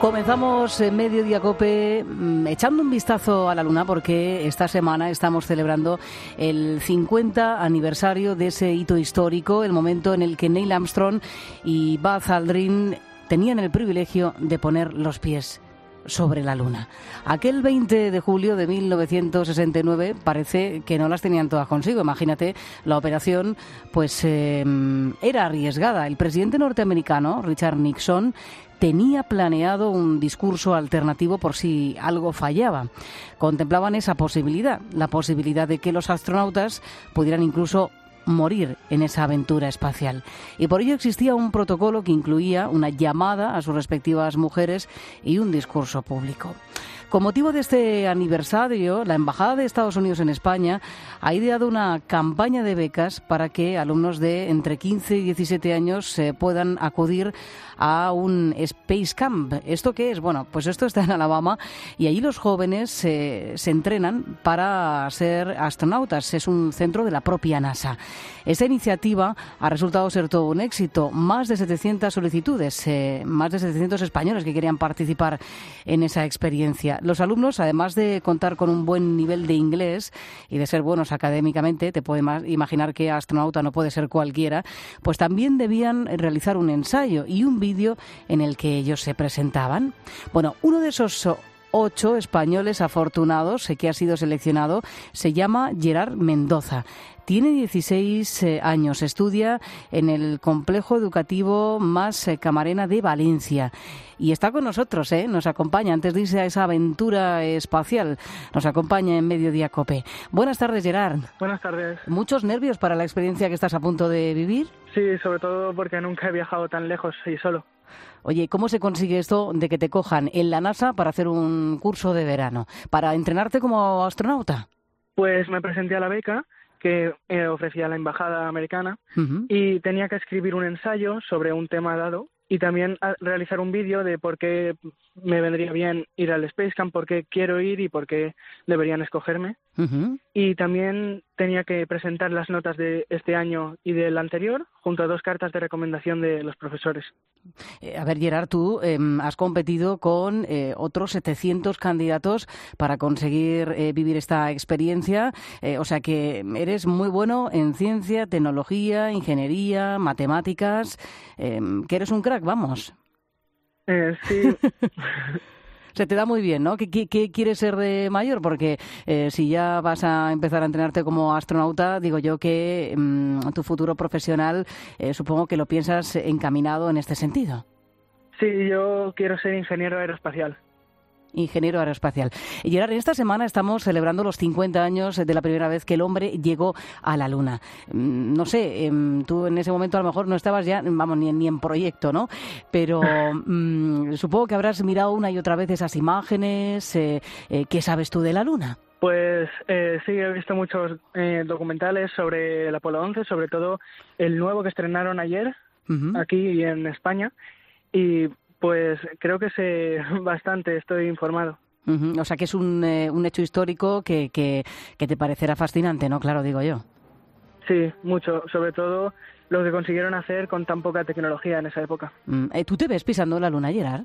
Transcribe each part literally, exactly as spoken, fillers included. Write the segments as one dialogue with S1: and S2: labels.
S1: Comenzamos en Mediodía COPE echando un vistazo a la Luna porque esta semana estamos celebrando el cincuenta aniversario de ese hito histórico, el momento en el que Neil Armstrong y Buzz Aldrin tenían el privilegio de poner los pies sobre la Luna. Aquel veinte de julio de mil novecientos sesenta y nueve parece que no las tenían todas consigo. Imagínate, la operación pues eh, era arriesgada. El presidente norteamericano, Richard Nixon, tenía planeado un discurso alternativo por si algo fallaba. Contemplaban esa posibilidad, la posibilidad de que los astronautas pudieran incluso morir en esa aventura espacial. Y por ello existía un protocolo que incluía una llamada a sus respectivas mujeres y un discurso público. Con motivo de este aniversario, la Embajada de Estados Unidos en España ha ideado una campaña de becas para que alumnos de entre quince y diecisiete años eh, puedan acudir a un Space Camp. ¿Esto qué es? Bueno, pues esto está en Alabama y allí los jóvenes eh, se entrenan para ser astronautas. Es un centro de la propia NASA. Esta iniciativa ha resultado ser todo un éxito. Más de setecientas solicitudes, eh, más de setecientos españoles que querían participar en esa experiencia. Los alumnos, además de contar con un buen nivel de inglés y de ser buenos académicamente, te puedes imaginar que astronauta no puede ser cualquiera, pues también debían realizar un ensayo y un vídeo en el que ellos se presentaban. Bueno, uno de esos ocho españoles afortunados que ha sido seleccionado se llama Gerard Mendoza. Tiene dieciséis eh, años, estudia en el Complejo Educativo Mas Camarena de Valencia y está con nosotros, ¿eh? Nos acompaña antes de irse a esa aventura espacial, nos acompaña en Mediodía COPE. Buenas tardes, Gerard.
S2: Buenas tardes.
S1: ¿Muchos nervios para la experiencia que estás a punto de vivir?
S2: Sí, sobre todo porque nunca he viajado tan lejos y solo.
S1: Oye, ¿cómo se consigue esto de que te cojan en la NASA para hacer un curso de verano, para entrenarte como astronauta?
S2: Pues me presenté a la beca que eh, ofrecía la embajada americana uh-huh. y tenía que escribir un ensayo sobre un tema dado y también a realizar un vídeo de por qué me vendría bien ir al Space Camp, por qué quiero ir y por qué deberían escogerme. Uh-huh. Y también tenía que presentar las notas de este año y del anterior junto a dos cartas de recomendación de los profesores.
S1: Eh, a ver, Gerard, tú eh, has competido con eh, otros setecientos candidatos para conseguir eh, vivir esta experiencia, eh, o sea que eres muy bueno en ciencia, tecnología, ingeniería, matemáticas, eh, que eres un crack, vamos.
S2: Eh, sí.
S1: Se te da muy bien, ¿no? ¿Qué, qué, qué quieres ser de mayor? Porque eh, si ya vas a empezar a entrenarte como astronauta, digo yo que mmm, tu futuro profesional eh, supongo que lo piensas encaminado en este sentido.
S2: Sí, yo quiero ser ingeniero aeroespacial.
S1: Ingeniero aeroespacial. Y Gerard, en esta semana estamos celebrando los cincuenta años de la primera vez que el hombre llegó a la Luna. No sé, eh, tú en ese momento a lo mejor no estabas ya, vamos, ni, ni en proyecto, ¿no? Pero mmm, supongo que habrás mirado una y otra vez esas imágenes. Eh, eh, ¿Qué sabes tú de la Luna?
S2: Pues eh, sí, he visto muchos eh, documentales sobre el Apolo once, sobre todo el nuevo que estrenaron ayer uh-huh. aquí en España. Y pues creo que sé bastante, estoy informado.
S1: Uh-huh. O sea que es un, eh, un hecho histórico que, que, que te parecerá fascinante, ¿no? Claro, digo yo.
S2: Sí, mucho, sobre todo lo que consiguieron hacer con tan poca tecnología en esa época.
S1: Uh, ¿Tú te ves pisando la Luna, Gerard?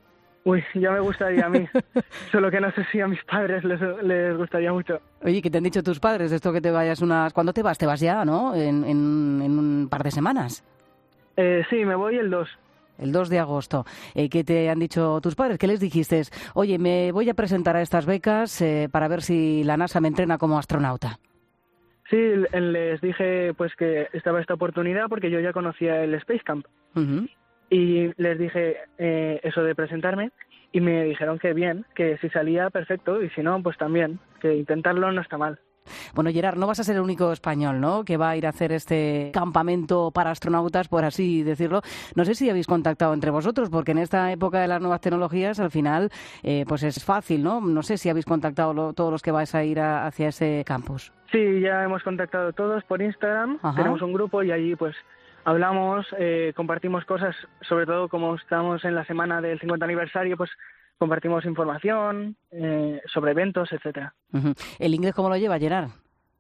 S2: Uy, ya me gustaría a mí, solo que no sé si a mis padres les, les gustaría mucho.
S1: Oye, ¿qué te han dicho tus padres de esto que te vayas unas... ¿Cuándo te vas? Te vas ya, ¿no? En, en, en un par de semanas.
S2: Eh, sí, me voy el dos.
S1: El dos de agosto. Eh, ¿Qué te han dicho tus padres? ¿Qué les dijiste? Oye, me voy a presentar a estas becas eh, para ver si la NASA me entrena como astronauta.
S2: Sí, les dije pues que estaba esta oportunidad porque yo ya conocía el Space Camp. Uh-huh. Y les dije eh, eso de presentarme y me dijeron que bien, que si salía perfecto y si no, pues también, que intentarlo no está mal.
S1: Bueno, Gerard, no vas a ser el único español, ¿no?, que va a ir a hacer este campamento para astronautas, por así decirlo. No sé si habéis contactado entre vosotros, porque en esta época de las nuevas tecnologías, al final, eh, pues es fácil, ¿no? No sé si habéis contactado lo, todos los que vais a ir a, hacia ese campus.
S2: Sí, ya hemos contactado todos por Instagram. Ajá. Tenemos un grupo y allí, pues, hablamos, eh, compartimos cosas, sobre todo como estamos en la semana del cincuenta aniversario, pues compartimos información eh, sobre eventos, etcétera.
S1: Uh-huh. ¿El inglés cómo lo lleva, Gerard?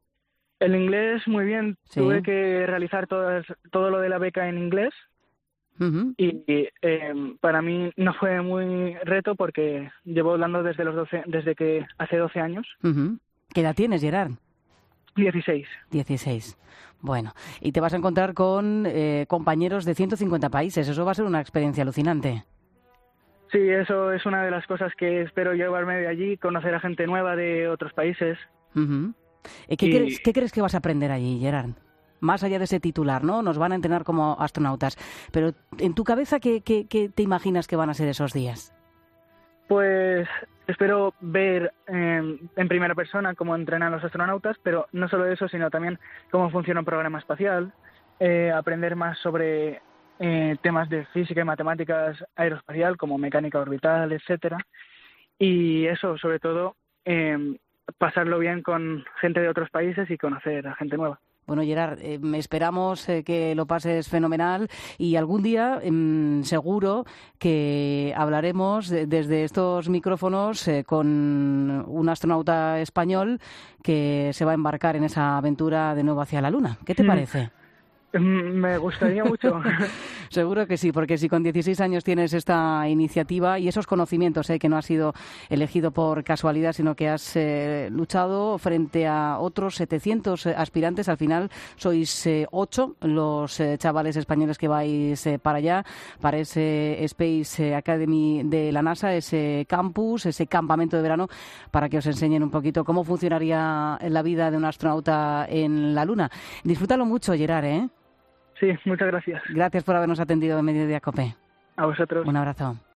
S2: El inglés muy bien. ¿Sí? Tuve que realizar todo, todo lo de la beca en inglés Uh-huh. Y eh, para mí no fue muy reto porque llevo volando desde los doce, desde que hace doce años.
S1: Uh-huh. ¿Qué edad tienes, Gerard?
S2: dieciséis.
S1: dieciséis. Bueno, y te vas a encontrar con eh, compañeros de ciento cincuenta países. Eso va a ser una experiencia alucinante.
S2: Sí, eso es una de las cosas que espero llevarme de allí, conocer a gente nueva de otros países.
S1: Uh-huh. ¿Qué, y... crees, ¿Qué crees que vas a aprender allí, Gerard? Más allá de ese titular, ¿no? Nos van a entrenar como astronautas. Pero en tu cabeza, ¿qué, qué, qué te imaginas que van a ser esos días?
S2: Pues espero ver eh, en primera persona cómo entrenan los astronautas, pero no solo eso, sino también cómo funciona un programa espacial, eh, aprender más sobre eh, temas de física y matemáticas aeroespacial, como mecánica orbital, etcétera. Y eso, sobre todo, eh, pasarlo bien con gente de otros países y conocer a gente nueva.
S1: Bueno, Gerard, eh, esperamos eh, que lo pases fenomenal y algún día eh, seguro que hablaremos de, desde estos micrófonos eh, con un astronauta español que se va a embarcar en esa aventura de nuevo hacia la Luna. ¿Qué te parece?
S2: Me gustaría mucho.
S1: Seguro que sí, porque si con dieciséis años tienes esta iniciativa y esos conocimientos, eh, que no has sido elegido por casualidad, sino que has eh, luchado frente a otros setecientos aspirantes, al final sois eh, ocho los eh, chavales españoles que vais eh, para allá, para ese Space Academy de la NASA, ese campus, ese campamento de verano, para que os enseñen un poquito cómo funcionaría la vida de un astronauta en la Luna. Disfrútalo mucho, Gerard, ¿eh?
S2: Sí, muchas gracias.
S1: Gracias por habernos atendido en Mediodía COPE.
S2: A vosotros.
S1: Un abrazo.